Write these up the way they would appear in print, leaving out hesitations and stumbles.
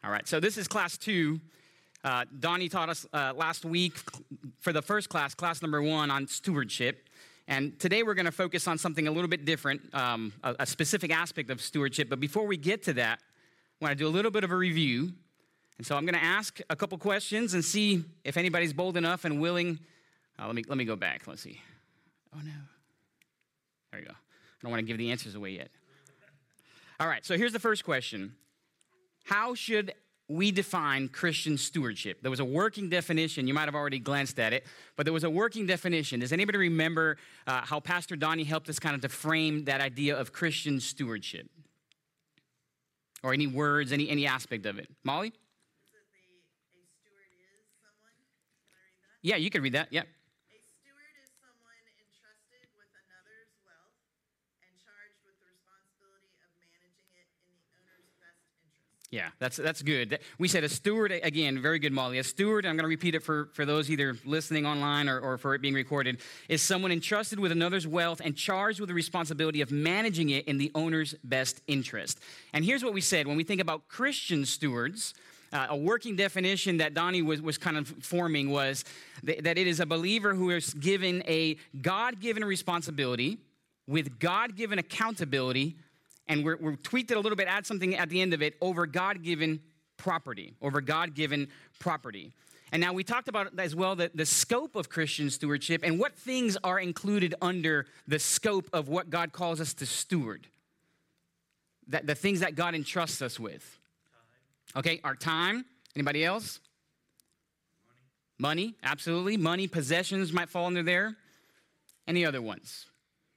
All right, so this is class 2. Donnie taught us last week for the first class, class number 1 on stewardship. And today we're going to focus on something a little bit different, a specific aspect of stewardship. But before we get to that, I want to do a little bit of a review. And so I'm going to ask a couple questions and see if anybody's bold enough and willing. Let me go back. Let's see. Oh, no. There we go. I don't want to give the answers away yet. All right, so here's the first question. How should we define Christian stewardship? There was a working definition. You might have already glanced at it, but there was a working definition. Does anybody remember how Pastor Donnie helped us kind of to frame that idea of Christian stewardship? Or any words, any aspect of it? Molly? Is it a steward is someone? Can I read that? Yeah, you can read that. Yeah. A steward is someone entrusted with another's wealth and charged with the responsibility of managing it in the owner's best interest. Yeah, that's good. We said a steward, again, very good, Molly. A steward, I'm going to repeat it for those either listening online or for it being recorded, is someone entrusted with another's wealth and charged with the responsibility of managing it in the owner's best interest. And here's what we said. When we think about Christian stewards, a working definition that Donnie was kind of forming was that it is a believer who is given a God-given responsibility with God-given accountability, and we're tweaked it a little bit, add something at the end of it, over God-given property, And now we talked about as well the scope of Christian stewardship and what things are included under the scope of what God calls us to steward. The things that God entrusts us with. Okay, our time. Anybody else? Money, absolutely. Money, possessions might fall under there. Any other ones?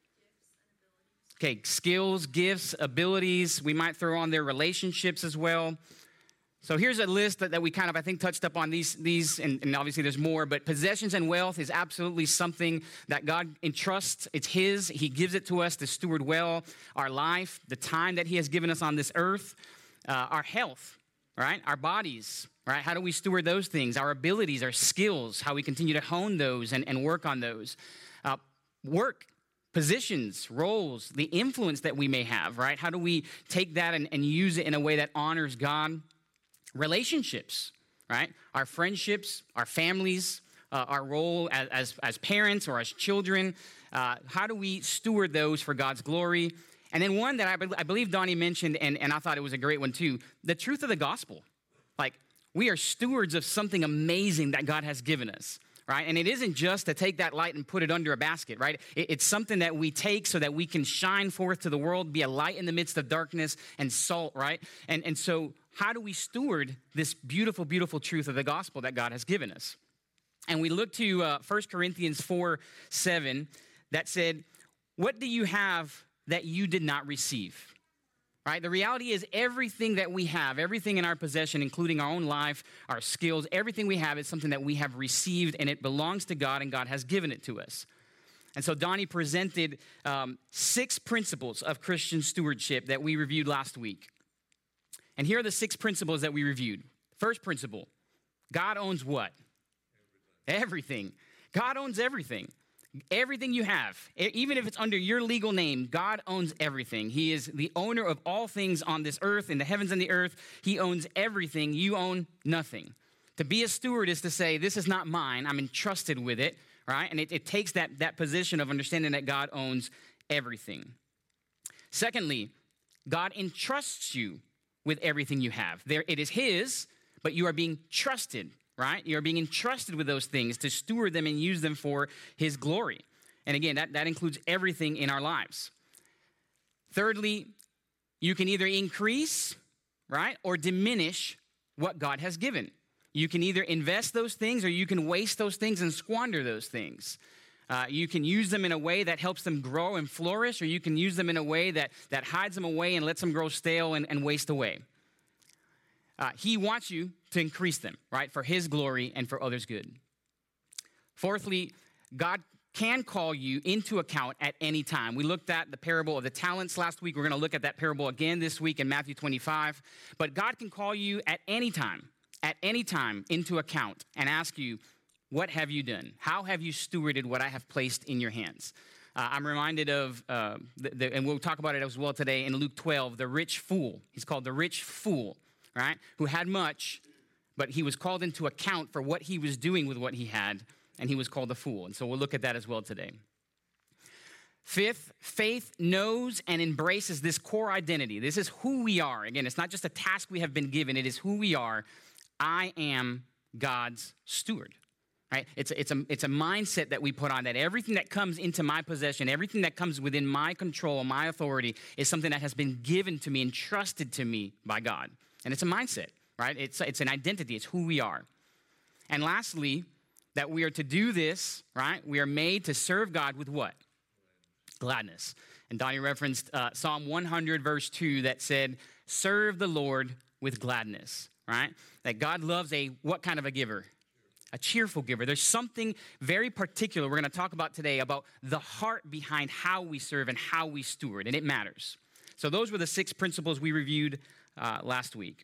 Okay, skills, gifts, abilities. We might throw on their relationships as well. So here's a list that we kind of, I think, touched up on these and obviously there's more, but possessions and wealth is absolutely something that God entrusts. It's His. He gives it to us to steward well our life, the time that He has given us on this earth, our health, right? Our bodies, right? How do we steward those things? Our abilities, our skills, how we continue to hone those and work on those. Work. Positions, roles, the influence that we may have, right? How do we take that and use it in a way that honors God? Relationships, right? Our friendships, our families, our role as parents or as children. How do we steward those for God's glory? And then one that I believe Donnie mentioned, and I thought it was a great one too, the truth of the gospel. Like, we are stewards of something amazing that God has given us. Right? And it isn't just to take that light and put it under a basket, right? It's something that we take so that we can shine forth to the world, be a light in the midst of darkness and salt, right? And so how do we steward this beautiful, beautiful truth of the gospel that God has given us? And we look to 1 Corinthians 4:7 that said, what do you have that you did not receive? Right? The reality is everything that we have, everything in our possession, including our own life, our skills, everything we have is something that we have received, and it belongs to God, and God has given it to us. And so Donnie presented 6 principles of Christian stewardship that we reviewed last week. And here are the 6 principles that we reviewed. First principle, God owns what? Everything. God owns everything. Everything you have, even if it's under your legal name, God owns everything. He is the owner of all things on this earth, in the heavens and the earth. He owns everything. You own nothing. To be a steward is to say, this is not mine. I'm entrusted with it, right? And it takes that position of understanding that God owns everything. Secondly, God entrusts you with everything you have. It is His, but you are being trusted. Right? You're being entrusted with those things to steward them and use them for His glory. And again, that includes everything in our lives. Thirdly, you can either increase, right, or diminish what God has given. You can either invest those things or you can waste those things and squander those things. You can use them in a way that helps them grow and flourish, or you can use them in a way that hides them away and lets them grow stale and waste away. He wants you to increase them, right, for His glory and for others' good. Fourthly, God can call you into account at any time. We looked at the parable of the talents last week. We're going to look at that parable again this week in Matthew 25. But God can call you at any time into account and ask you, what have you done? How have you stewarded what I have placed in your hands? I'm reminded of, and we'll talk about it as well today in Luke 12, the rich fool. He's called the rich fool. right? Who had much, but he was called into account for what he was doing with what he had, and he was called a fool. And so we'll look at that as well today. Fifth, faith knows and embraces this core identity. This is who we are. Again, it's not just a task we have been given. It is who we are. I am God's steward, right? It's a mindset that we put on that everything that comes into my possession, everything that comes within my control, my authority is something that has been given to me, entrusted to me by God. And it's a mindset, right? It's an identity. It's who we are. And lastly, that we are to do this, right? We are made to serve God with what? Gladness. And Donnie referenced Psalm 100, verse 2, that said, serve the Lord with gladness, right? That God loves what kind of a giver? A cheerful giver. There's something very particular we're going to talk about today about the heart behind how we serve and how we steward, and it matters. So those were the 6 principles we reviewed last week.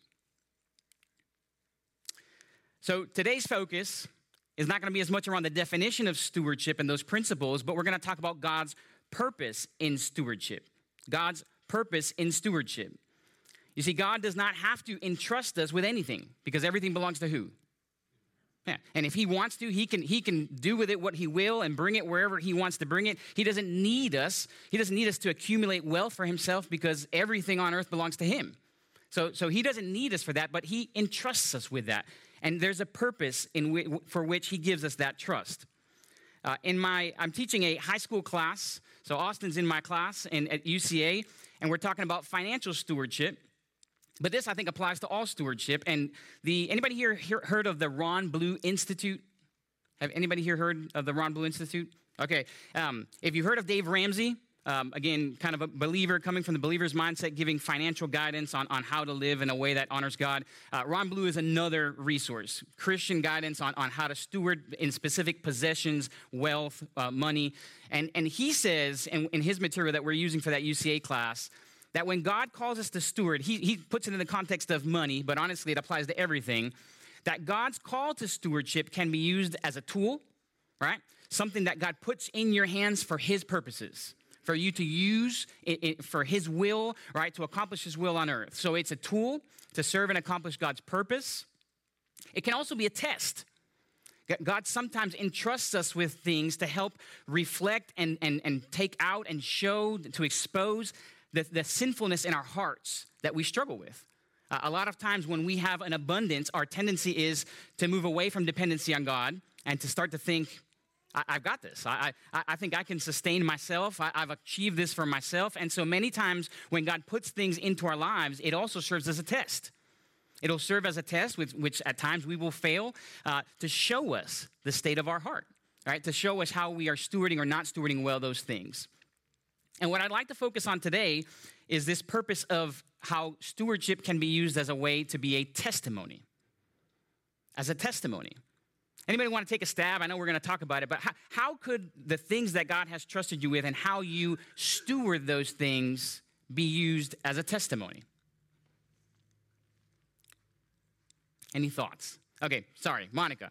So today's focus is not going to be as much around the definition of stewardship and those principles, but we're going to talk about God's purpose in stewardship. God's purpose in stewardship. You see, God does not have to entrust us with anything because everything belongs to who? Yeah. And if he wants to, he can do with it what he will and bring it wherever he wants to bring it. He doesn't need us. He doesn't need us to accumulate wealth for himself because everything on earth belongs to him. So he doesn't need us for that, but he entrusts us with that. And there's a purpose for which he gives us that trust. I'm teaching a high school class. So Austin's in my class at UCA, and we're talking about financial stewardship. But this, I think, applies to all stewardship. And anybody here heard of the Ron Blue Institute? Have anybody here heard of the Ron Blue Institute? Okay. If you heard of Dave Ramsey, again, kind of a believer, coming from the believer's mindset, giving financial guidance on how to live in a way that honors God. Ron Blue is another resource, Christian guidance on how to steward in specific possessions, wealth, money. And he says in his material that we're using for that UCA class, that when God calls us to steward, he puts it in the context of money, but honestly it applies to everything, that God's call to stewardship can be used as a tool, right? Something that God puts in your hands for his purposes, for you to use it for his will, right, to accomplish his will on earth. So it's a tool to serve and accomplish God's purpose. It can also be a test. God sometimes entrusts us with things to help reflect and take out and show, to expose the sinfulness in our hearts that we struggle with. A lot of times when we have an abundance, our tendency is to move away from dependency on God and to start to think, I've got this. I think I can sustain myself. I've achieved this for myself. And so many times when God puts things into our lives, it also serves as a test. It'll serve as a test, which at times we will fail, to show us the state of our heart, right? To show us how we are stewarding or not stewarding well those things. And what I'd like to focus on today is this purpose of how stewardship can be used as a way to be a testimony. As a testimony. Anybody want to take a stab? I know we're going to talk about it, but how could the things that God has trusted you with and how you steward those things be used as a testimony? Any thoughts? Okay, sorry, Monica.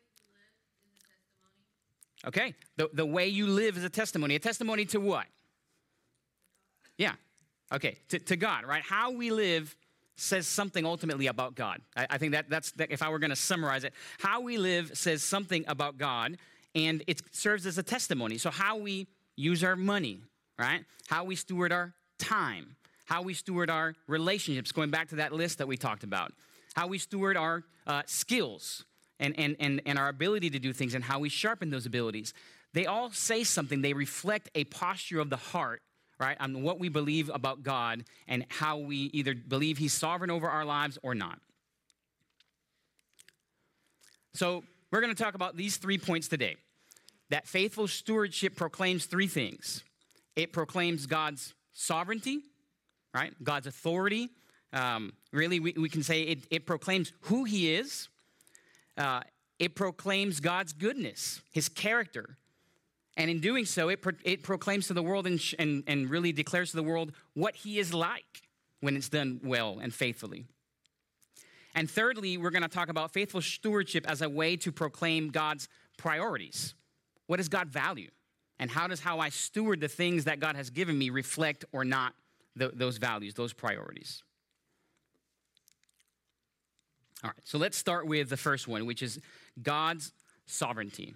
Okay, the way you live is a testimony. A testimony to what? Yeah, okay, to God, right? How we live says something ultimately about God. I think that's if I were going to summarize it, how we live says something about God, and it serves as a testimony. So how we use our money, right? How we steward our time, how we steward our relationships, going back to that list that we talked about, how we steward our skills and our ability to do things and how we sharpen those abilities. They all say something. They reflect a posture of the heart, right, on what we believe about God and how we either believe he's sovereign over our lives or not. So we're going to talk about these 3 points today. That faithful stewardship proclaims 3 things. It proclaims God's sovereignty, right, God's authority. Really, we can say it proclaims who he is. It proclaims God's goodness, his character. And in doing so, it proclaims to the world and really declares to the world what he is like when it's done well and faithfully. And thirdly, we're going to talk about faithful stewardship as a way to proclaim God's priorities. What does God value? And how I steward the things that God has given me reflect or not those values, those priorities? All right, so let's start with the first one, which is God's sovereignty.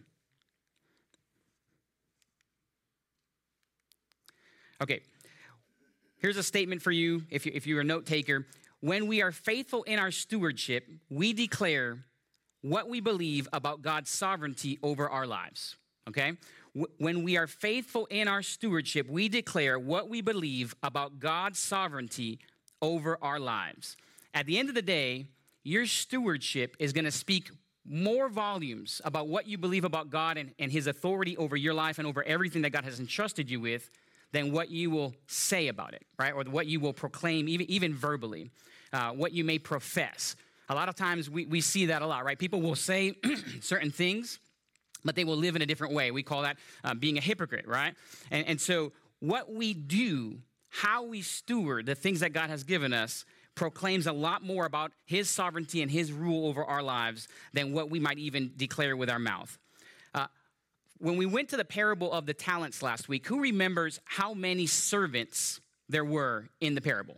Okay, here's a statement for you if you're a note taker. When we are faithful in our stewardship, we declare what we believe about God's sovereignty over our lives, okay? When we are faithful in our stewardship, we declare what we believe about God's sovereignty over our lives. At the end of the day, your stewardship is going to speak more volumes about what you believe about God and his authority over your life and over everything that God has entrusted you with than what you will say about it, right? Or what you will proclaim, even verbally, what you may profess. A lot of times we see that a lot, right? People will say certain things, but they will live in a different way. We call that being a hypocrite, right? And so what we do, how we steward the things that God has given us, proclaims a lot more about his sovereignty and his rule over our lives than what we might even declare with our mouth. When we went to the parable of the talents last week, who remembers how many servants there were in the parable?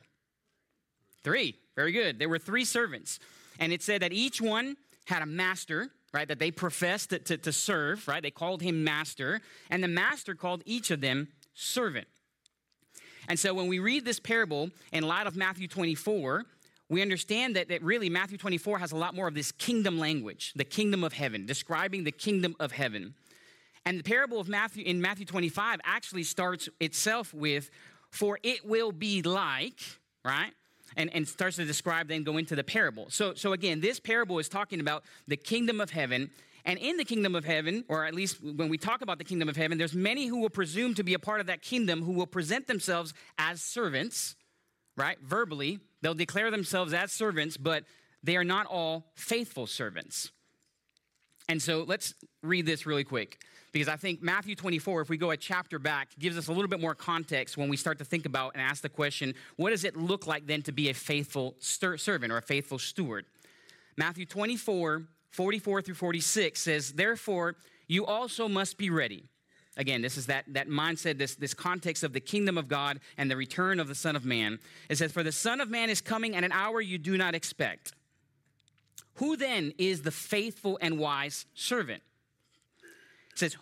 3. Very good. There were 3 servants. And it said that each one had a master, right, that they professed to serve, right? They called him master. And the master called each of them servant. And so when we read this parable in light of Matthew 24, we understand that really Matthew 24 has a lot more of this kingdom language, the kingdom of heaven, describing the kingdom of heaven. And the parable of Matthew in Matthew 25 actually starts itself with, for it will be like, right? And starts to describe, then go into the parable. So again, this parable is talking about the kingdom of heaven. And in the kingdom of heaven, or at least when we talk about the kingdom of heaven, there's many who will presume to be a part of that kingdom who will present themselves as servants, right? Verbally, they'll declare themselves as servants, but they are not all faithful servants. And so let's read this really quick, because I think Matthew 24, if we go a chapter back, gives us a little bit more context when we start to think about and ask the question, what does it look like then to be a faithful servant or a faithful steward? Matthew 24, 44 through 46 says, therefore, you also must be ready. Again, this is that mindset, this context of the kingdom of God and the return of the Son of Man. It says, for the Son of Man is coming at an hour you do not expect. Who then is the faithful and wise servant? It says,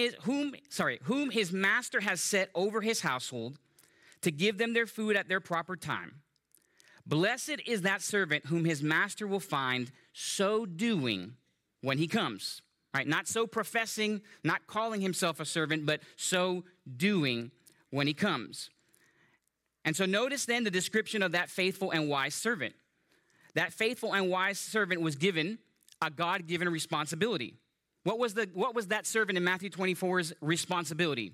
whom his master has set over his household to give them their food at their proper time. Blessed is that servant whom his master will find so doing when he comes. Right? Not so professing, not calling himself a servant, but so doing when he comes. And so notice then the description of that faithful and wise servant. That faithful and wise servant was given a God-given responsibility. What was that servant in Matthew 24's responsibility?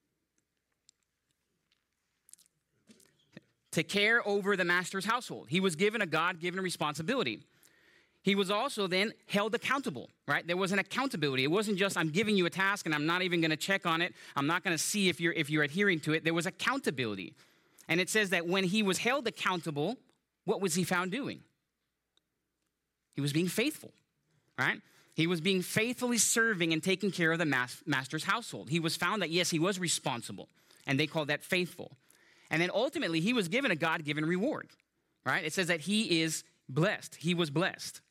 To care over the master's household. He was given a God-given responsibility. He was also then held accountable, right? There was an accountability. It wasn't just, I'm giving you a task and I'm not even going to check on it. I'm not going to see if you're adhering to it. There was accountability. And it says that when he was held accountable, what was he found doing? He was being faithful, right? He was being faithfully serving and taking care of the master's household. He was found that, yes, he was responsible, and they called that faithful. And then ultimately, he was given a God-given reward, right? It says that he is blessed. He was blessed.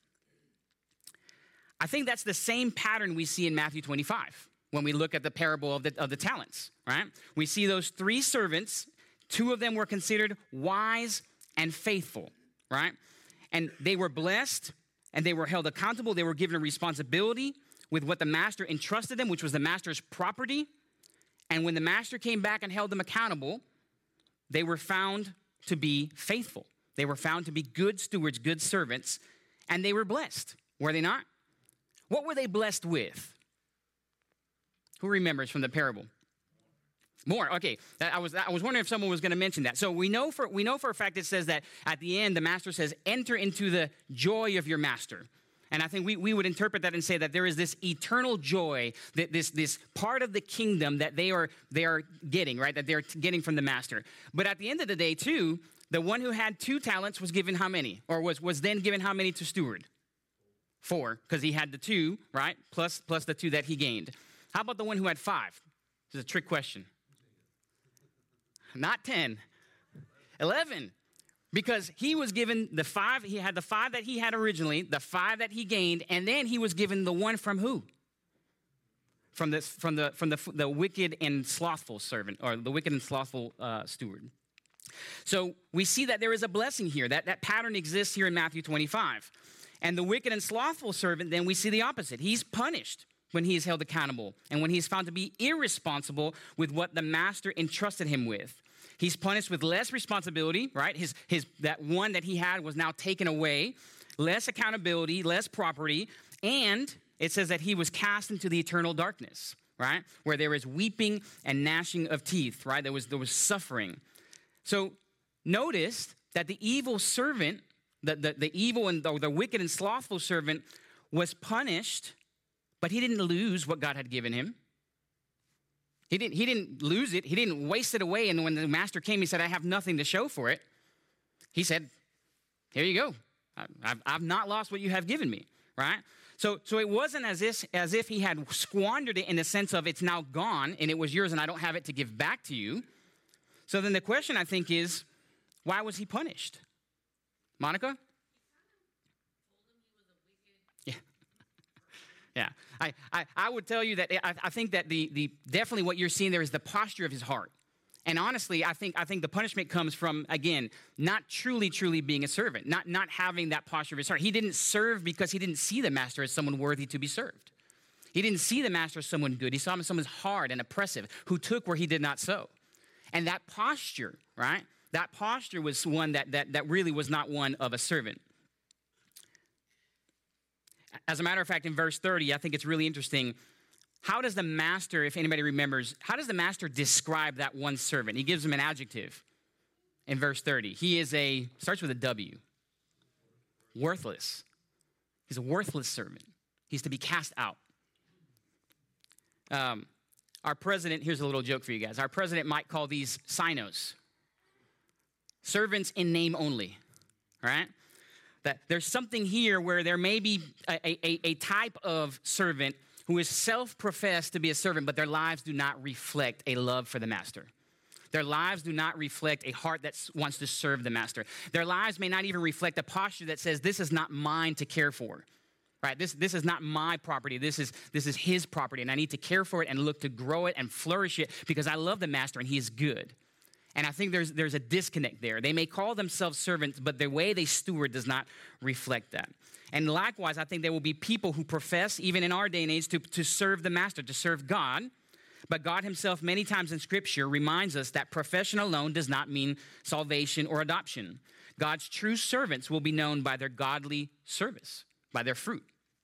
I think that's the same pattern we see in Matthew 25 when we look at the parable of the talents, right? We see those 3 servants. 2 of them were considered wise and faithful, right? And they were blessed, and they were held accountable. They were given a responsibility with what the master entrusted them, which was the master's property. And when the master came back and held them accountable, they were found to be faithful. They were found to be good stewards, good servants, and they were blessed, were they not? What were they blessed with? Who remembers from the parable? More. Okay, I was wondering if someone was going to mention that. So we know for a fact it says that at the end the master says, "Enter into the joy of your master." And I think we would interpret that and say that there is this eternal joy, that this part of the kingdom that they are getting, right? That they're getting from the master. But at the end of the day, too, the one who had 2 talents was given how many? Or was then given how many to steward? 4, because he had the 2, right? Plus the 2 that he gained. How about the one who had 5? This is a trick question. Not 10. 11. Because he was given the 5, he had the 5 that he had originally, the 5 that he gained, and then he was given the one from who? From the wicked and slothful servant, or the wicked and slothful steward. So we see that there is a blessing here. That pattern exists here in Matthew 25. And the wicked and slothful servant, then we see the opposite. He's punished when he is held accountable and when he's found to be irresponsible with what the master entrusted him with. He's punished with less responsibility, right? That one that he had was now taken away, less accountability, less property, and it says that he was cast into the eternal darkness, right? Where there is weeping and gnashing of teeth, right? There was suffering. So notice that the evil servant, the evil and the wicked and slothful servant was punished, but he didn't lose what God had given him. He didn't lose it. He didn't waste it away. And when the master came, he said, I have nothing to show for it. He said, here you go. I've not lost what you have given me, right? So it wasn't as if he had squandered it in the sense of it's now gone and it was yours and I don't have it to give back to you. So then the question, I think, is, why was he punished? Monica? Yeah, I would tell you that I think that the definitely what you're seeing there is the posture of his heart. And honestly, I think the punishment comes from, again, not truly being a servant, not having that posture of his heart. He didn't serve because he didn't see the master as someone worthy to be served. He didn't see the master as someone good. He saw him as someone hard and oppressive who took where he did not sow. And that posture, right? That posture was one that really was not one of a servant. As a matter of fact, in verse 30, I think it's really interesting. How does the master, if anybody remembers, how does the master describe that one servant? He gives him an adjective in verse 30. He is starts with a W. Worthless. He's a worthless servant. He's to be cast out. Our president, here's a little joke for you guys. Our president might call these sinos. Servants in name only, right? That there's something here where there may be a type of servant who is self-professed to be a servant, but their lives do not reflect a love for the master. Their lives do not reflect a heart that wants to serve the master. Their lives may not even reflect a posture that says, this is not mine to care for, right? This is not my property. This is his property, and I need to care for it and look to grow it and flourish it because I love the master and he is good. And I think there's a disconnect there. They may call themselves servants, but the way they steward does not reflect that. And likewise, I think there will be people who profess, even in our day and age, to serve the master, to serve God. But God himself, many times in Scripture, reminds us that profession alone does not mean salvation or adoption. God's true servants will be known by their godly service, by their fruit.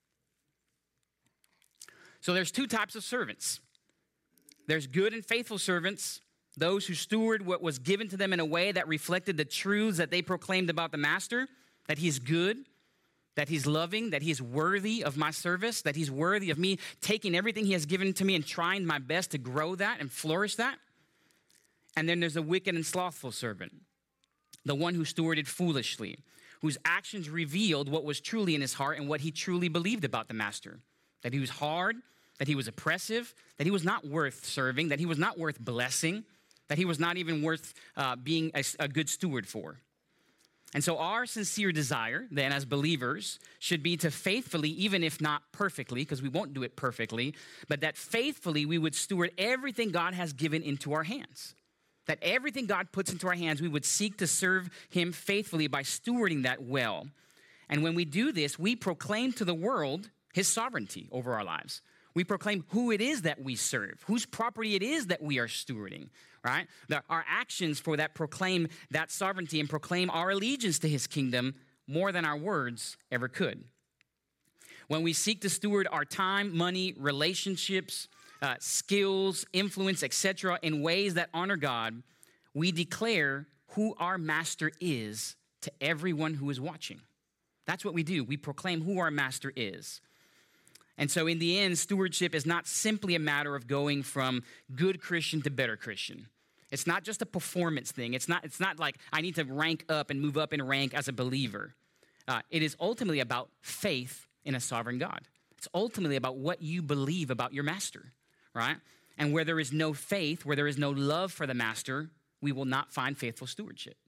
So there's 2 types of servants. There's good and faithful servants, those who steward what was given to them in a way that reflected the truths that they proclaimed about the master, that he's good, that he's loving, that he's worthy of my service, that he's worthy of me taking everything he has given to me and trying my best to grow that and flourish that. And then there's a wicked and slothful servant, the one who stewarded foolishly, whose actions revealed what was truly in his heart and what he truly believed about the master, that he was hard, that he was oppressive, that he was not worth serving, that he was not worth blessing, that he was not even worth being a good steward for. And so our sincere desire, then, as believers, should be to faithfully, even if not perfectly, because we won't do it perfectly, but that faithfully we would steward everything God has given into our hands. That everything God puts into our hands, we would seek to serve him faithfully by stewarding that well. And when we do this, we proclaim to the world his sovereignty over our lives. We proclaim who it is that we serve, whose property it is that we are stewarding, right? Our actions for that proclaim that sovereignty and proclaim our allegiance to his kingdom more than our words ever could. When we seek to steward our time, money, relationships, skills, influence, etc., in ways that honor God, we declare who our master is to everyone who is watching. That's what we do. We proclaim who our master is. And so in the end, stewardship is not simply a matter of going from good Christian to better Christian. It's not just a performance thing. It's not like I need to rank up and move up in rank as a believer. It is ultimately about faith in a sovereign God. It's ultimately about what you believe about your master, right? And where there is no faith, where there is no love for the master, we will not find faithful stewardship.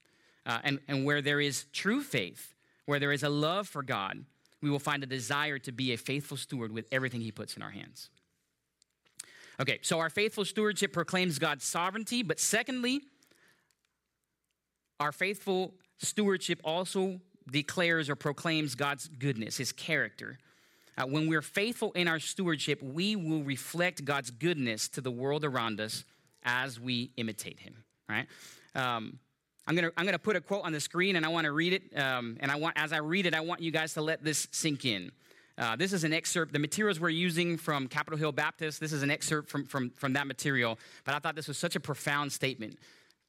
And where there is true faith, where there is a love for God, we will find a desire to be a faithful steward with everything he puts in our hands. Okay, so our faithful stewardship proclaims God's sovereignty, but secondly, our faithful stewardship also declares or proclaims God's goodness, his character. When we're faithful in our stewardship, we will reflect God's goodness to the world around us as we imitate him, right? I'm gonna put a quote on the screen, and I want to read it. As I read it, I want you guys to let this sink in. This is an excerpt. The materials we're using from Capitol Hill Baptist. This is an excerpt from that material. But I thought this was such a profound statement.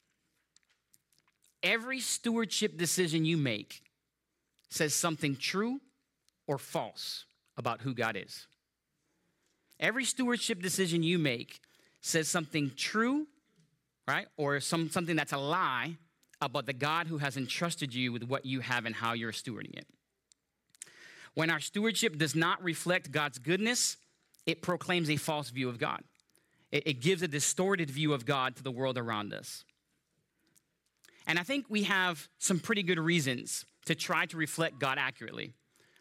Every stewardship decision you make says something true or false about who God is. Every stewardship decision you make says something true, right, or something that's a lie about the God who has entrusted you with what you have and how you're stewarding it. When our stewardship does not reflect God's goodness, it proclaims a false view of God. It gives a distorted view of God to the world around us. And I think we have some pretty good reasons to try to reflect God accurately.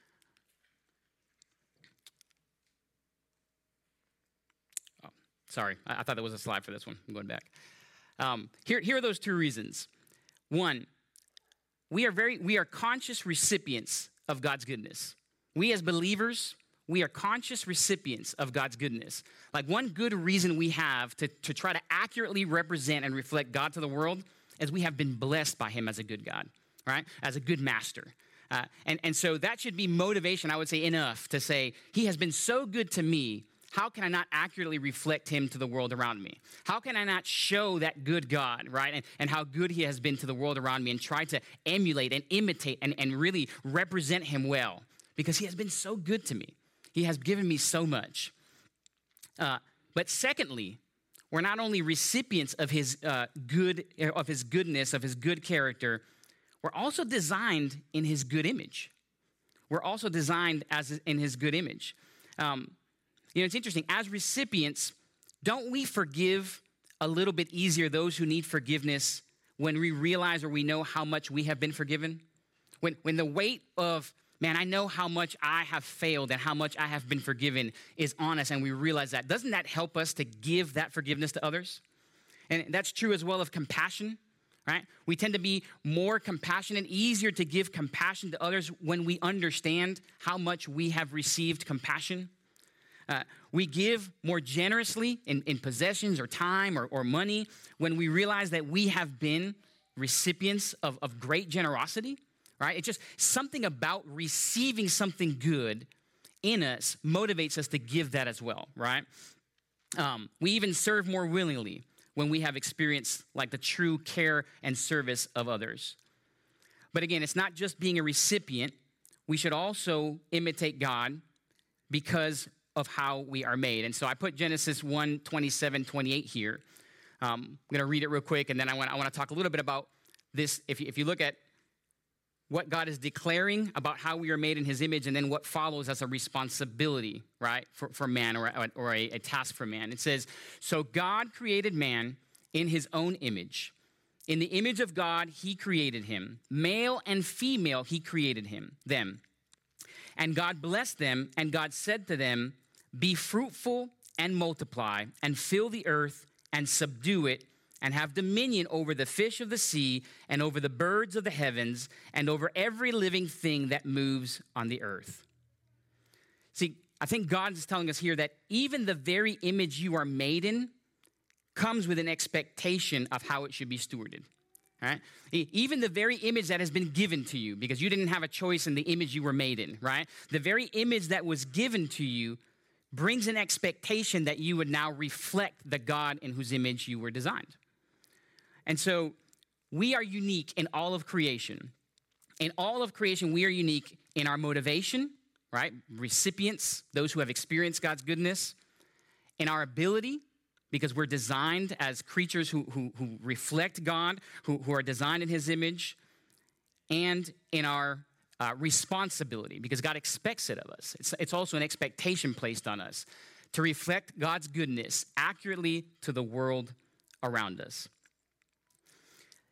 Oh, sorry, I thought there was a slide for this one. I'm going back. Here are those two reasons. One, we are conscious recipients of God's goodness. We as believers, we are conscious recipients of God's goodness. Like one good reason we have to try to accurately represent and reflect God to the world is we have been blessed by him as a good God, right? As a good master. And so that should be motivation, I would say, enough to say, he has been so good to me. How can I not accurately reflect him to the world around me? How can I not show that good God, right? And how good he has been to the world around me and try to emulate and imitate and really represent him well? Because he has been so good to me. He has given me so much. But secondly, we're not only recipients of his goodness, of his good character, we're also designed in his good image. We're also designed in his good image. It's interesting. As recipients, don't we forgive a little bit easier those who need forgiveness when we realize or we know how much we have been forgiven? When the weight of, man, I know how much I have failed and how much I have been forgiven is on us, and we realize that, doesn't that help us to give that forgiveness to others? And that's true as well of compassion, right? We tend to be more compassionate, easier to give compassion to others when we understand how much we have received compassion. We give more generously in possessions or time or money when we realize that we have been recipients of great generosity, right? It's just something about receiving something good in us motivates us to give that as well, right? We even serve more willingly when we have experienced like the true care and service of others. But again, it's not just being a recipient. We should also imitate God because of how we are made. And so I put Genesis 1:27-28 here. I'm going to read it real quick, and then I want to talk a little bit about this. If you look at what God is declaring about how we are made in his image, and then what follows as a responsibility, right, for man or a task for man. It says, so God created man in his own image. In the image of God, he created him. Male and female, he created them. And God blessed them, and God said to them, be fruitful and multiply, and fill the earth and subdue it, and have dominion over the fish of the sea, and over the birds of the heavens, and over every living thing that moves on the earth. See, I think God is telling us here that even the very image you are made in comes with an expectation of how it should be stewarded. Right? Even the very image that has been given to you, because you didn't have a choice in the image you were made in, right? The very image that was given to you brings an expectation that you would now reflect the God in whose image you were designed. And so we are unique in all of creation. In all of creation, we are unique in our motivation, right? Recipients, those who have experienced God's goodness, in our ability, because we're designed as creatures who reflect God, who are designed in his image, and in our responsibility, because God expects it of us. It's also an expectation placed on us to reflect God's goodness accurately to the world around us.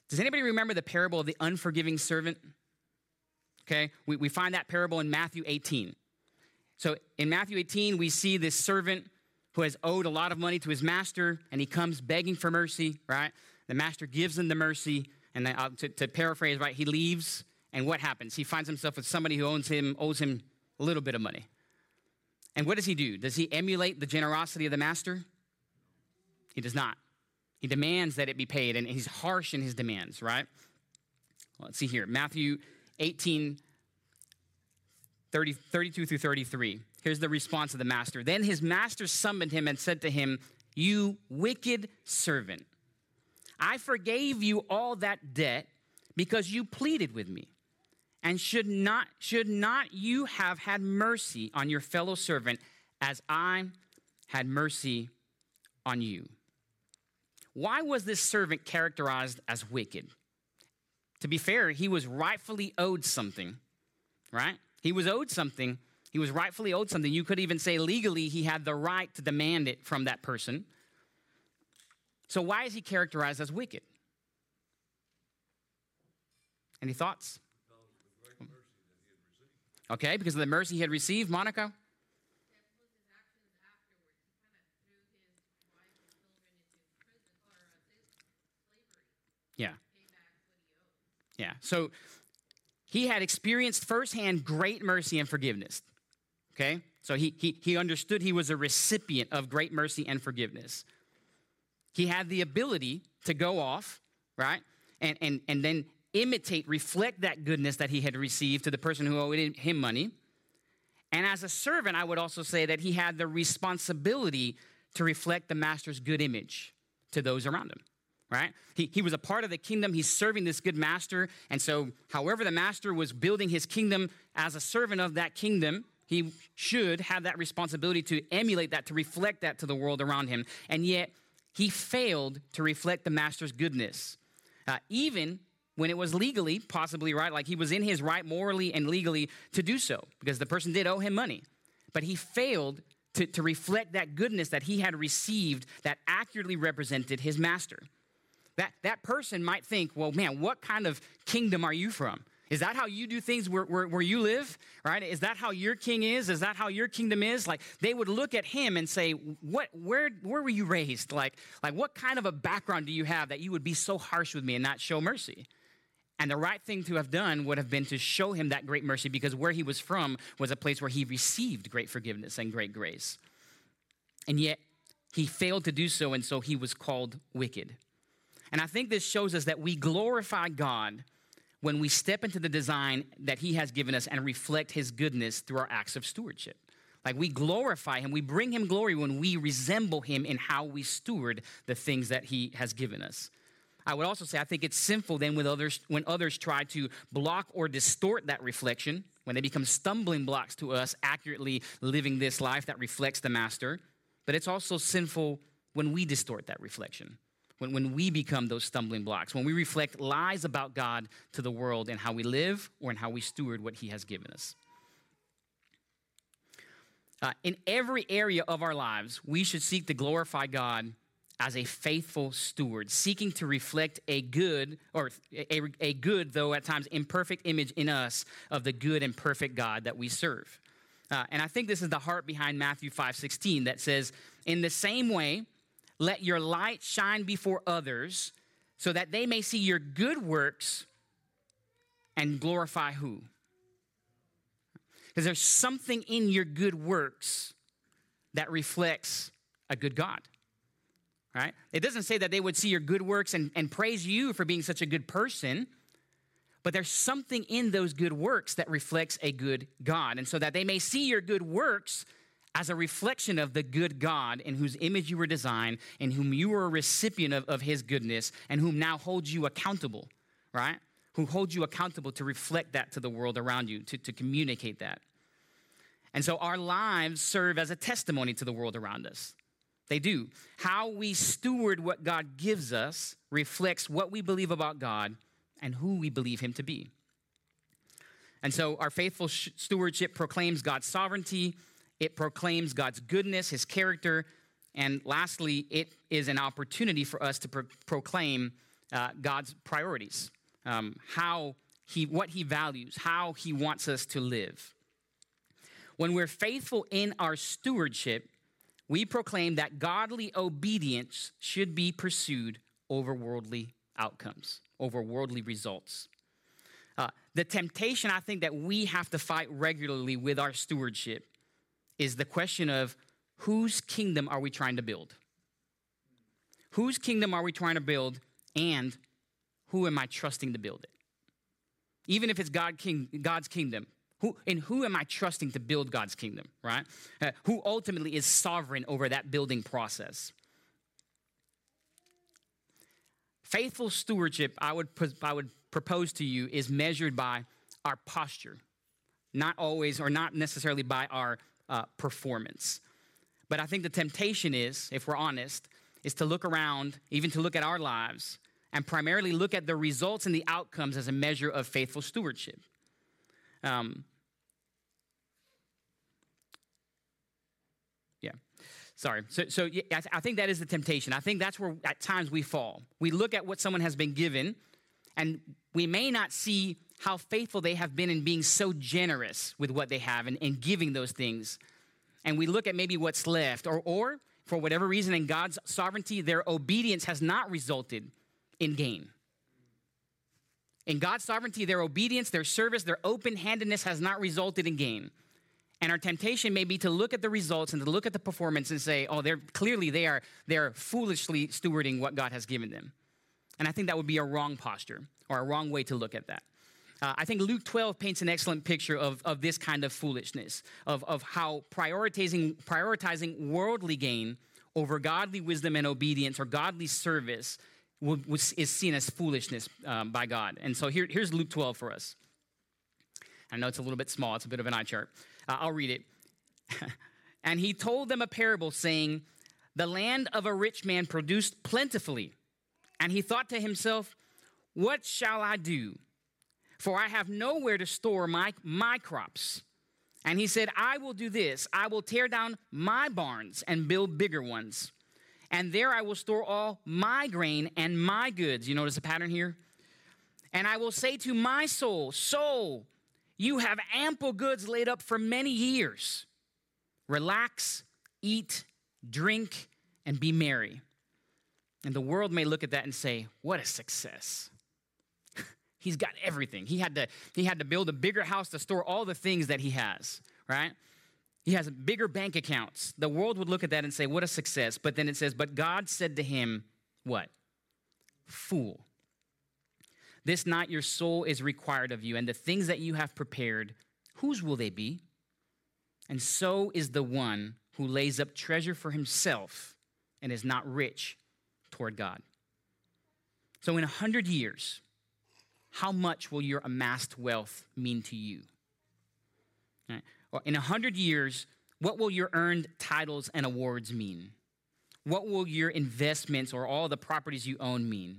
Does anybody remember the parable of the unforgiving servant? Okay, we find that parable in Matthew 18. So in Matthew 18, we see this servant who has owed a lot of money to his master, and he comes begging for mercy, right? The master gives him the mercy, and then, to paraphrase, right, he leaves, and what happens? He finds himself with somebody who owes him a little bit of money. And what does he do? Does he emulate the generosity of the master? He does not. He demands that it be paid, and he's harsh in his demands, right? Well, let's see here. Matthew 18, 32 through 33. Here's the response of the master. Then his master summoned him and said to him, "You wicked servant, I forgave you all that debt because you pleaded with me. And should not you have had mercy on your fellow servant as I had mercy on you?" Why was this servant characterized as wicked? To be fair, he was rightfully owed something, right? He was owed something. He was rightfully owed something. You could even say legally he had the right to demand it from that person. So why is he characterized as wicked? Any thoughts? Okay, because of the mercy he had received. Monica? Yeah. So he had experienced firsthand great mercy and forgiveness. Okay? So he understood he was a recipient of great mercy and forgiveness. He had the ability to go off, right? And then reflect that goodness that he had received to the person who owed him money. And as a servant, I would also say that he had the responsibility to reflect the master's good image to those around him, right? He was a part of the kingdom. He's serving this good master. And so however the master was building his kingdom as a servant of that kingdom, he should have that responsibility to emulate that, to reflect that to the world around him. And yet he failed to reflect the master's goodness, even when it was legally, possibly right, like he was in his right morally and legally to do so, because the person did owe him money. But he failed to reflect that goodness that he had received that accurately represented his master. That person might think, well, man, what kind of kingdom are you from? Is that how you do things where you live, right? Is that how your king is? Is that how your kingdom is? Like, they would look at him and say, where were you raised? Like what kind of a background do you have that you would be so harsh with me and not show mercy? And the right thing to have done would have been to show him that great mercy, because where he was from was a place where he received great forgiveness and great grace. And yet he failed to do so, and so he was called wicked. And I think this shows us that we glorify God when we step into the design that he has given us and reflect his goodness through our acts of stewardship. Like, we glorify him, we bring him glory when we resemble him in how we steward the things that he has given us. I would also say I think it's sinful then when others try to block or distort that reflection, when they become stumbling blocks to us accurately living this life that reflects the master. But it's also sinful when we distort that reflection, when we become those stumbling blocks, when we reflect lies about God to the world in how we live or in how we steward what he has given us. In every area of our lives, we should seek to glorify God as a faithful steward, seeking to reflect a good, though at times imperfect image in us of the good and perfect God that we serve. And I think this is the heart behind Matthew 5:16 that says, "In the same way, let your light shine before others so that they may see your good works and glorify" who? Because there's something in your good works that reflects a good God. Right? It doesn't say that they would see your good works and praise you for being such a good person, but there's something in those good works that reflects a good God. And so that they may see your good works as a reflection of the good God in whose image you were designed, in whom you were a recipient of his goodness, and whom now holds you accountable, right? Who holds you accountable to reflect that to the world around you, to communicate that. And so our lives serve as a testimony to the world around us. They do. How we steward what God gives us reflects what we believe about God and who we believe him to be. And so our faithful stewardship proclaims God's sovereignty. It proclaims God's goodness, his character. And lastly, it is an opportunity for us to proclaim God's priorities, what he values, how he wants us to live. When we're faithful in our stewardship, we proclaim that godly obedience should be pursued over worldly outcomes, over worldly results. The temptation, I think, that we have to fight regularly with our stewardship is the question of whose kingdom are we trying to build? Whose kingdom are we trying to build, and who am I trusting to build it? Even if it's God's kingdom, who am I trusting to build God's kingdom, right? Who ultimately is sovereign over that building process? Faithful stewardship, I would propose to you, is measured by our posture, not always or not necessarily by our performance. But I think the temptation is, if we're honest, is to look around, even to look at our lives, and primarily look at the results and the outcomes as a measure of faithful stewardship. I think that is the temptation. I think that's where at times we fall. We look at what someone has been given, and we may not see how faithful they have been in being so generous with what they have and giving those things. And we look at maybe what's left, or for whatever reason in God's sovereignty, their obedience has not resulted in gain. In God's sovereignty, their obedience, their service, their open-handedness has not resulted in gain. And our temptation may be to look at the results and to look at the performance and say, oh, they're foolishly stewarding what God has given them. And I think that would be a wrong posture or a wrong way to look at that. I think Luke 12 paints an excellent picture of this kind of foolishness, of how prioritizing worldly gain over godly wisdom and obedience or godly service is seen as foolishness by God. And so here's Luke 12 for us. I know it's a little bit small. It's a bit of an eye chart. I'll read it. And he told them a parable saying, the land of a rich man produced plentifully. And he thought to himself, what shall I do? For I have nowhere to store my crops. And he said, I will do this. I will tear down my barns and build bigger ones. And there I will store all my grain and my goods. You notice a pattern here? And I will say to my soul, soul, you have ample goods laid up for many years. Relax, eat, drink, and be merry. And the world may look at that and say, what a success. He's got everything. He had to build a bigger house to store all the things that he has, right? He has bigger bank accounts. The world would look at that and say, what a success. But then it says, but God said to him, what? Fool. This night your soul is required of you, and the things that you have prepared, whose will they be? And so is the one who lays up treasure for himself and is not rich toward God. So in 100 years, how much will your amassed wealth mean to you? Right. Or in 100 years, what will your earned titles and awards mean? What will your investments or all the properties you own mean?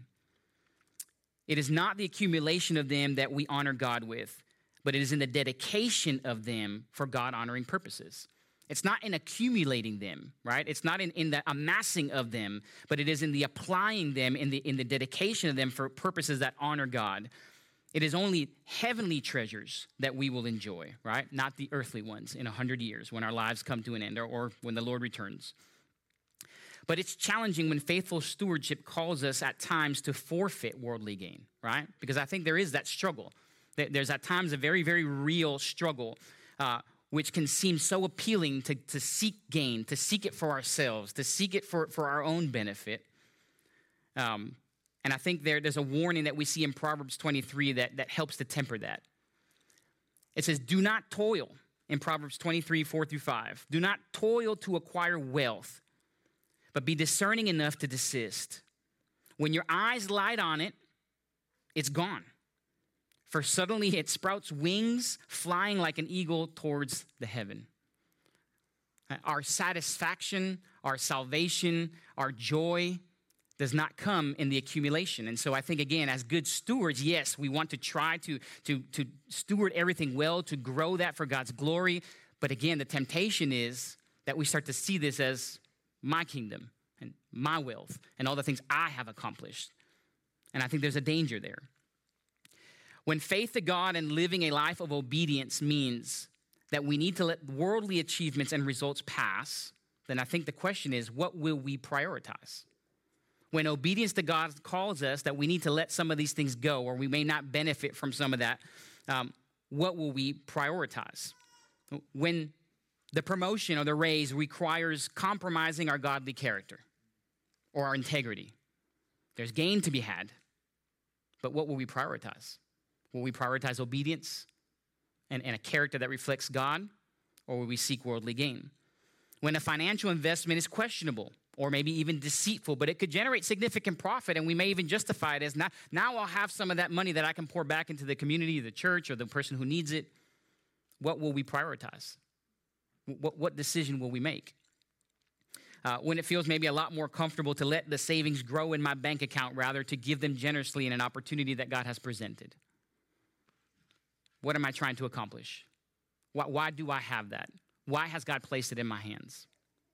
It is not the accumulation of them that we honor God with, but it is in the dedication of them for God-honoring purposes. It's not in accumulating them, right? It's not in the amassing of them, but it is in the applying them, in the dedication of them for purposes that honor God. It is only heavenly treasures that we will enjoy, right? Not the earthly ones in 100 years when our lives come to an end or when the Lord returns. But it's challenging when faithful stewardship calls us at times to forfeit worldly gain, right? Because I think there is that struggle. There's at times a very, very real struggle, which can seem so appealing to seek gain, to seek it for ourselves, to seek it for our own benefit. And I think there's a warning that we see in Proverbs 23 that helps to temper that. It says, do not toil, in Proverbs 23, 4-5. Do not toil to acquire wealth, but be discerning enough to desist. When your eyes light on it, it's gone. For suddenly it sprouts wings, flying like an eagle towards the heaven. Our satisfaction, our salvation, our joy does not come in the accumulation. And so I think, again, as good stewards, yes, we want to try to steward everything well, to grow that for God's glory. But again, the temptation is that we start to see this as my kingdom and my wealth and all the things I have accomplished. And I think there's a danger there. When faith to God and living a life of obedience means that we need to let worldly achievements and results pass, then I think the question is, what will we prioritize? When obedience to God calls us that we need to let some of these things go, or we may not benefit from some of that, what will we prioritize? When the promotion or the raise requires compromising our godly character or our integrity, there's gain to be had, but what will we prioritize? Will we prioritize obedience and a character that reflects God, or will we seek worldly gain? When a financial investment is questionable or maybe even deceitful, but it could generate significant profit, and we may even justify it as, now I'll have some of that money that I can pour back into the community, the church, or the person who needs it. What will we prioritize? What decision will we make? When it feels maybe a lot more comfortable to let the savings grow in my bank account rather to give them generously in an opportunity that God has presented. What am I trying to accomplish? Why do I have that? Why has God placed it in my hands?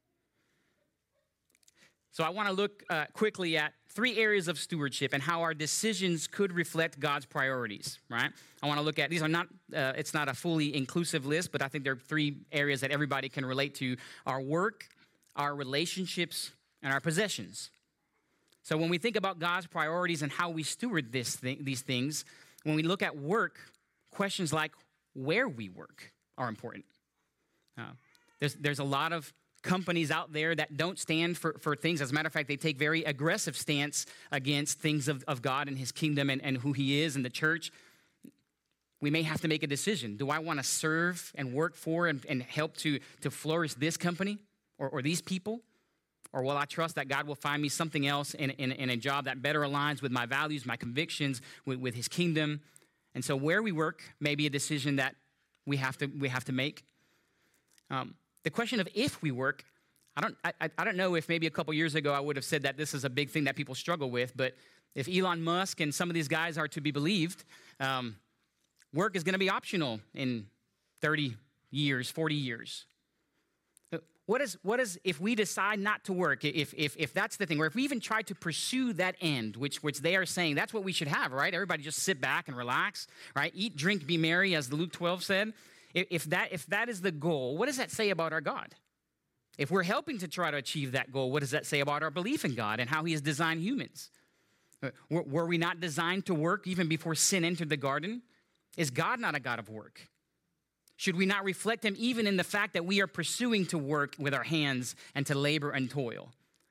So I want to look quickly at 3 areas of stewardship and how our decisions could reflect God's priorities, right? I want to look at, these are not, it's not a fully inclusive list, but I think there are 3 areas that everybody can relate to: our work, our relationships, and our possessions. So when we think about God's priorities and how we steward these things, when we look at work, questions like where we work are important. There's a lot of companies out there that don't stand for things. As a matter of fact, they take very aggressive stance against things of God and his kingdom and who he is and the church. We may have to make a decision. Do I want to serve and work for and help to flourish this company or these people? Or will I trust that God will find me something else in a job that better aligns with my values, my convictions, with his kingdom? And so where we work may be a decision that we have to make. The question of if we work, I don't know if maybe a couple years ago I would have said that this is a big thing that people struggle with, but if Elon Musk and some of these guys are to be believed, work is going to be optional in 30 years, 40 years. What is if we decide not to work, if that's the thing, or if we even try to pursue that end, which they are saying that's what we should have, right? Everybody just sit back and relax, right? Eat, drink, be merry, as Luke 12 said. If that is the goal, what does that say about our God? If we're helping to try to achieve that goal, what does that say about our belief in God and how he has designed humans? Were we not designed to work even before sin entered the garden? Is God not a God of work? Should we not reflect him even in the fact that we are pursuing to work with our hands and to labor and toil?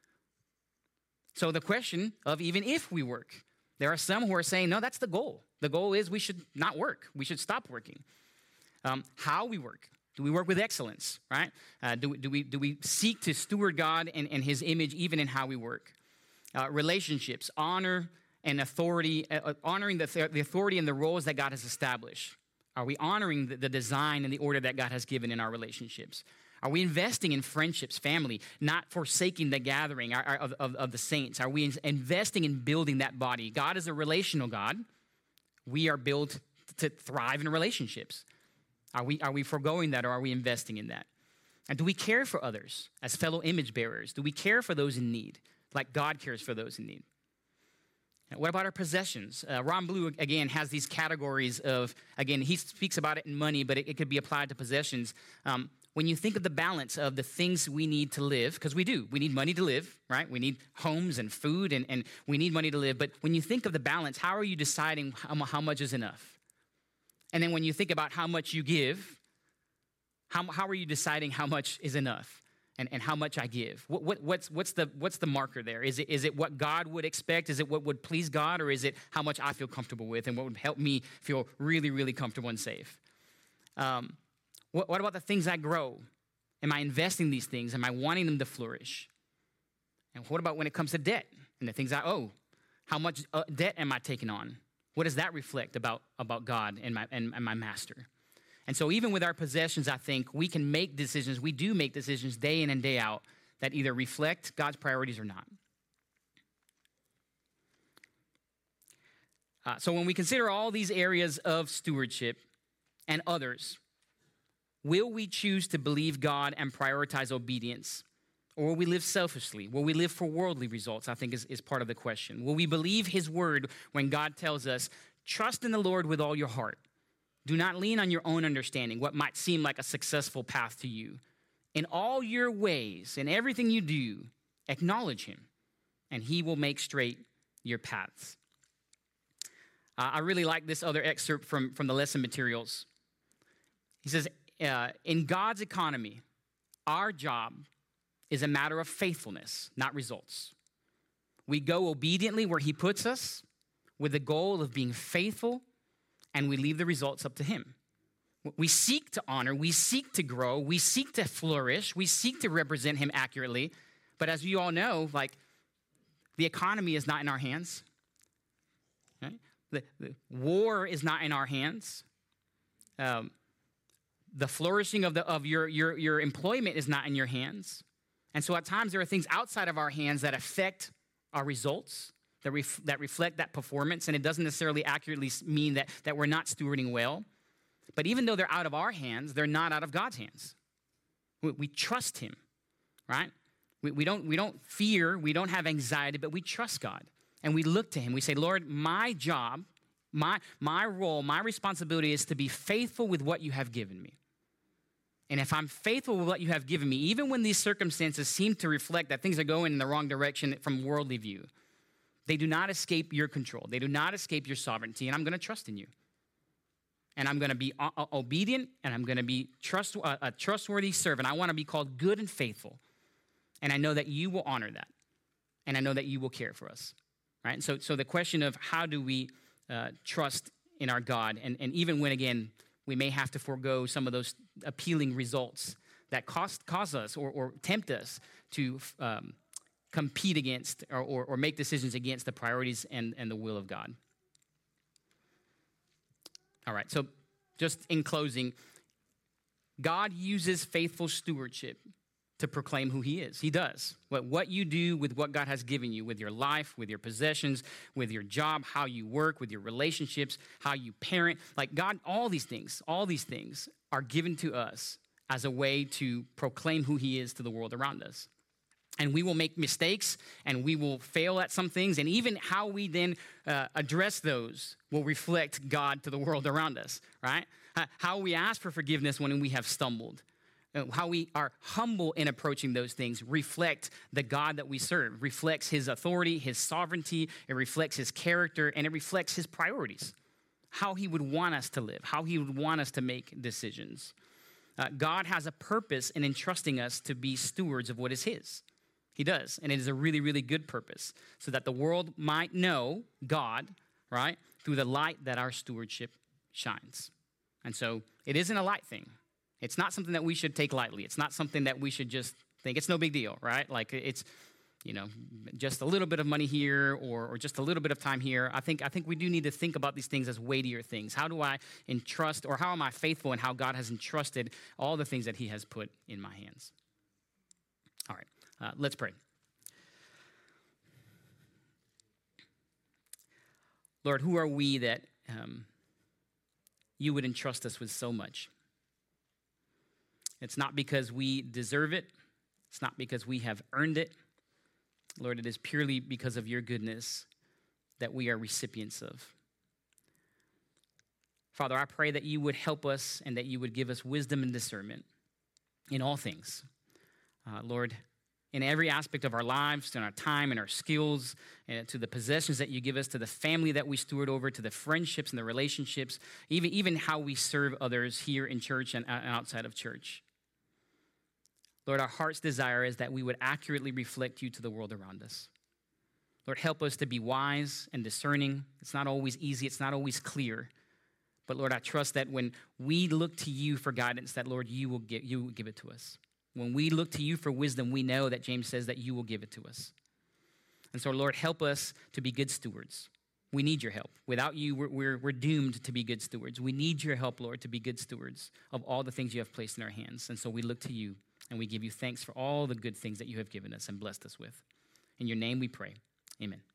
So the question of even if we work, there are some who are saying, no, that's the goal. The goal is we should not work. We should stop working. How we work. Do we work with excellence, right? Do we seek to steward God and his image even in how we work? Relationships, honor and authority, honoring the authority and the roles that God has established. Are we honoring the design and the order that God has given in our relationships? Are we investing in friendships, family, not forsaking the gathering of the saints? Are we investing in building that body? God is a relational God. We are built to thrive in relationships. Are we foregoing that, or are we investing in that? And do we care for others as fellow image bearers? Do we care for those in need like God cares for those in need? And what about our possessions? Ron Blue, again, has these categories of, again, he speaks about it in money, but it could be applied to possessions. When you think of the balance of the things we need to live, because we need money to live, right? We need homes and food, and we need money to live. But when you think of the balance, how are you deciding how much is enough? And then when you think about how much you give, how are you deciding how much is enough and how much I give? What's the marker there? Is it what God would expect? Is it what would please God? Or is it how much I feel comfortable with and what would help me feel really, really comfortable and safe? What about the things I grow? Am I investing these things? Am I wanting them to flourish? And what about when it comes to debt and the things I owe? How much debt am I taking on? What does that reflect about God and my master? And so even with our possessions, I think we can make decisions. We do make decisions day in and day out that either reflect God's priorities or not. So when we consider all these areas of stewardship and others, will we choose to believe God and prioritize obedience? Or will we live selfishly? Will we live for worldly results? I think is part of the question. Will we believe his word when God tells us, trust in the Lord with all your heart? Do not lean on your own understanding, what might seem like a successful path to you. In all your ways, in everything you do, acknowledge him, and he will make straight your paths. I really like this other excerpt from the lesson materials. He says, in God's economy, our job is a matter of faithfulness, not results. We go obediently where he puts us with the goal of being faithful, and we leave the results up to him. We seek to honor, we seek to grow, we seek to flourish, we seek to represent him accurately. But as you all know, like, the economy is not in our hands. Right? The war is not in our hands. The flourishing of your employment is not in your hands. And so at times there are things outside of our hands that affect our results, that reflect that performance, and it doesn't necessarily accurately mean that we're not stewarding well. But even though they're out of our hands, they're not out of God's hands. We trust him, right? We don't fear, we don't have anxiety, but we trust God. And we look to him. We say, Lord, my job, my role, my responsibility is to be faithful with what you have given me. And if I'm faithful with what you have given me, even when these circumstances seem to reflect that things are going in the wrong direction from worldly view, they do not escape your control. They do not escape your sovereignty, and I'm going to trust in you. And I'm going to be obedient, and I'm going to be a trustworthy servant. I want to be called good and faithful. And I know that you will honor that. And I know that you will care for us. Right? And so the question of how do we trust in our God, and even when, again, we may have to forego some of those appealing results that cause us or tempt us to compete against or make decisions against the priorities and the will of God. All right, so just in closing, God uses faithful stewardship to proclaim who he is. He does. What you do with what God has given you, with your life, with your possessions, with your job, how you work, with your relationships, how you parent, like God, all these things are given to us as a way to proclaim who he is to the world around us. And we will make mistakes, and we will fail at some things, and even how we then address those will reflect God to the world around us, right? How we ask for forgiveness when we have stumbled, how we are humble in approaching those things reflect the God that we serve, reflects his authority, his sovereignty, it reflects his character, and it reflects his priorities, how he would want us to live, how he would want us to make decisions. God has a purpose in entrusting us to be stewards of what is his. He does, and it is a really, really good purpose, so that the world might know God, right, through the light that our stewardship shines. And so it isn't a light thing. It's not something that we should take lightly. It's not something that we should just think it's no big deal, right? Like it's, just a little bit of money here or just a little bit of time here. I think we do need to think about these things as weightier things. How do I entrust, or how am I faithful in how God has entrusted all the things that he has put in my hands? All right, let's pray. Lord, who are we that you would entrust us with so much? It's not because we deserve it. It's not because we have earned it. Lord, it is purely because of your goodness that we are recipients of. Father, I pray that you would help us and that you would give us wisdom and discernment in all things. Lord, in every aspect of our lives, in our time and our skills, and to the possessions that you give us, to the family that we steward over, to the friendships and the relationships, even how we serve others here in church and outside of church. Lord, our heart's desire is that we would accurately reflect you to the world around us. Lord, help us to be wise and discerning. It's not always easy. It's not always clear. But Lord, I trust that when we look to you for guidance, that Lord, you will give it to us. When we look to you for wisdom, we know that James says that you will give it to us. And so, Lord, help us to be good stewards. We need your help. Without you, we're doomed to be good stewards. We need your help, Lord, to be good stewards of all the things you have placed in our hands. And so we look to you, and we give you thanks for all the good things that you have given us and blessed us with. In your name we pray. Amen.